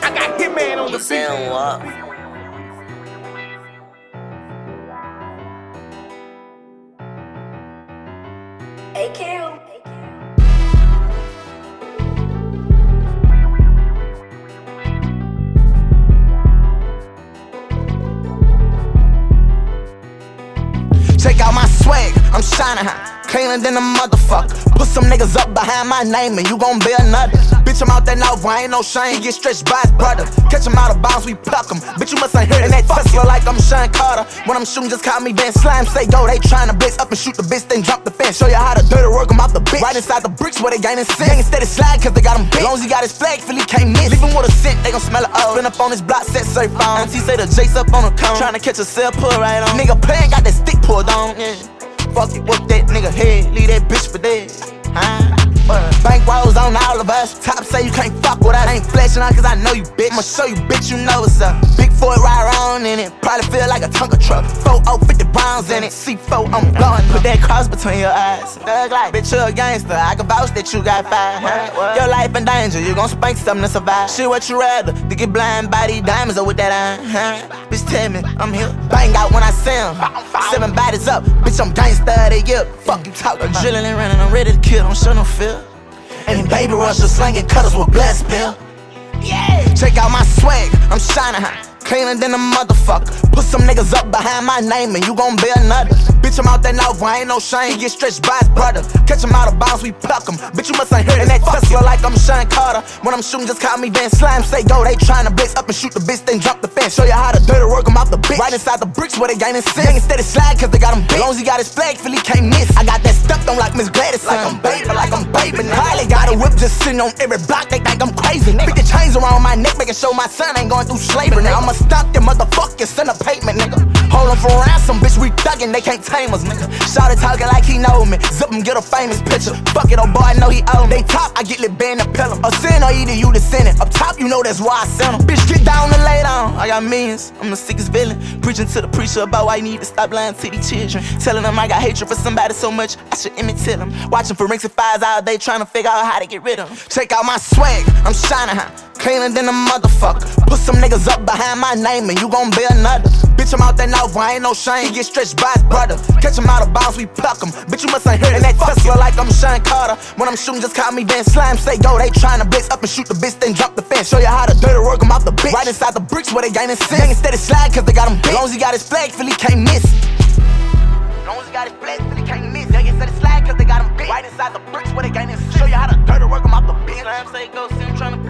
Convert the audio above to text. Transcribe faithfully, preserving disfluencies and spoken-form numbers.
I got Hitman on the Saying what? A Q. Check out my swag, I'm shining high, cleaner than a motherfucker. Put some niggas up behind my name and you gon' be another. Bitch, I'm out that Nova, I ain't no shame, get stretched by his brother. Catch him out of bounds, we pluck him. Bitch, you must ain't hear that Tesla like I'm Sean Carter. When I'm shooting, just call me Van Slime. Say go, they tryna blitz up and shoot the bitch, then jump the fence. Show you how to dirty work him out the bitch. Right inside the bricks where they gaining sense. Instead of slide, cause they got him big. Long as he got his flag, Philly can't miss. Leave him with a scent, they gon' smell it up. Spin up on his block, set surf on. Auntie say the Jace up on the cone. Tryna catch a cell, pull right on. Nigga playing, got that stick pulled on. Yeah. Fuck it, whoop that nigga head, leave that bitch for dead. Huh? Bank rolls on all of us. Top say you can't fuck with us. I ain't flashing on cause I know you, bitch. I'ma show you, bitch, you know what's up. Big Ford ride around in it. Probably feel like a Tonka truck. four oh fifty rounds in it. C four, I'm blowing. Put that cross between your eyes. Thug like, bitch, you a gangster. I can vouch that you got fire. Huh? Your life in danger. You gon' spank something to survive. Shit, what you rather? To get blind by these diamonds or with that iron? Huh? Bitch, tell me, I'm here. Bang out when I see him. Seven bodies up. Bitch, I'm gangsta of the year. Fuck you talking. Adrenaline running. I'm ready to kill. Don't show no fear. And Baby Russia slinging cutters with blessed pill. Yeah. Check out my swag, I'm shining high, cleaner than a motherfucker. Put some niggas up behind my name and you gon' be another. Bitch, I'm out that Nova, I ain't no shame, get stretched by his brother. Catch him out of bounds, we pluck him. Bitch, you must ain't hear that Tesla like I'm Sean Carter. When I'm shooting, just call me Van Slime. Say go, they tryna blitz up and shoot the bitch, then jump the fence. Show you how to dirty work him out the bitch. Right inside the bricks where they gaining sense. Instead of slide, cause they got him big. Long as he got his flag, Philly can't miss. I got that stuff on like Miss Gladys. Like I'm baby, like I'm baby. Harley got a whip just sitting on every block, they think I'm crazy. Nigga, the chains around my neck, making sure my son ain't going through slavery. Now I'ma stop your motherfucking son of pavement, nigga. Hold him for ransom, bitch, we thuggin', they can't tame us, nigga. Shout it talking like he know me. Zip him, get a famous picture. Fuck it, oh boy, I know he owe me. They top, I get lit band to pill him. A sin or either you the sinning. Up top, you know that's why I sent him. Bitch, get down and lay down. I got millions, I'm the sickest villain. Preaching to the preacher about why you need to stop lying to these children. Telling them I got hatred for somebody so much, I should imitate them. Watching forensic files all day, trying to figure out how to get rid of them. Check out my swag, I'm shining high, cleaner than a motherfucker. Put some niggas up behind my name and you gon' be another. Bitch, I'm out that Nova, I ain't no shame, get stretched by his brother. Catch him out of bounds, we pluck him. Bitch, you must ain't hear that Tesla like I'm Sean Carter. When I'm shooting, just call me Van Slime. Say go, they tryna blitz up and shoot the bitch, then jump the fence. Show you how to dirty work him out the bitch. Right inside the bricks where they gaining sense. Instead of slide, cause they got him big. Long as he got his flag, Philly can't miss. Long as he got his flag, Philly can't miss. They instead of slide, cause they got him big. Right inside the bricks where they gaining sense. Show you how to dirty work him out the bitch. Slime say go, see him tryna